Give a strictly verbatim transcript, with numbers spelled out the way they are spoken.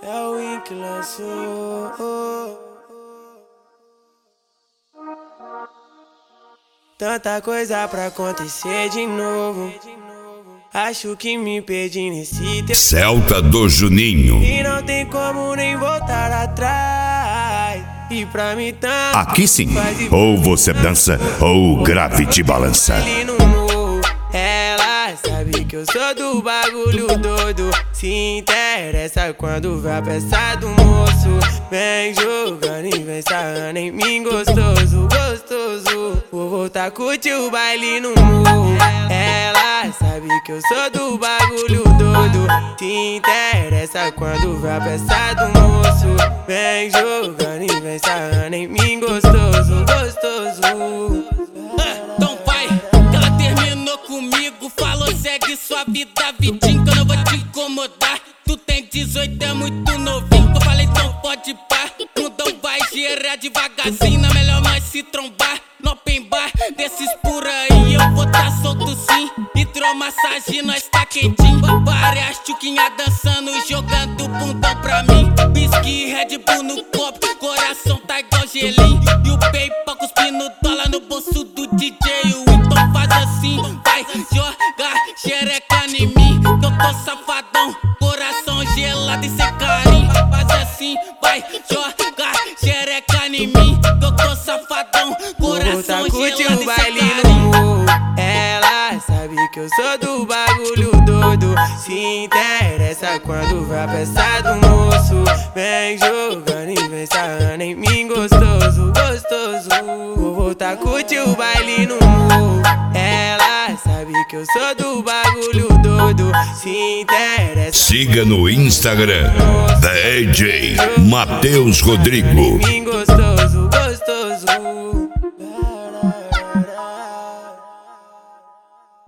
É o Win que lançou. Tanta coisa pra acontecer de novo. Acho que me perdi nesse teu Celta do Juninho. e não tem como nem voltar atrás. E pra mim tanto Aqui sim, ou você dança ou o grave te balança. ali no morro, ela sabe que eu sou do bagulho doido. Se interessa quando vai a peça do moço. Vem jogando e vem sarrando em mim gostoso, gostoso. Vou voltar a curtir o baile no morro. Ela sabe que eu sou do bagulho doido. Se interessa quando vai a peça do moço. Vem jogando e vem sarrando em mim gostoso, gostoso. Então vai, que ela terminou comigo. Falou, segue sua vida, vidinho, que eu não vou te incomodar. Tu tem dezoito, é muito novinho. Eu falei, então pode pá. Mundão vai gerar devagarzinho. Na melhor nós se trombar no open bar. Desses por aí eu vou tá solto sim. Hidromassagem, nós tá quentinho. Várias tchuquinhas dançando e jogando bundão pra mim. Whisky, Red Bull no copo, coração tá igual gelinho. E o PayPal cuspindo dólar no bolso do D J. O então faz assim, vai jogar xereca em mim, que eu tô safadão, coração gelado e sem carinho. Faz assim, vai jogar xereca em mim, que eu tô safadão, coração gelado o e baile sem no carinho. morro. Ela sabe que eu sou do bagulho doido. Se interessa quando vai a peça do moço. Vem jogando e vem sarrando em mim gostoso, gostoso. Vou voltar a curtir o baile no morro. Ela sabe que eu sou do bagulho doido. Se interessa Siga no Instagram D J Matheus Rodrigo. em mim gostoso, gostoso.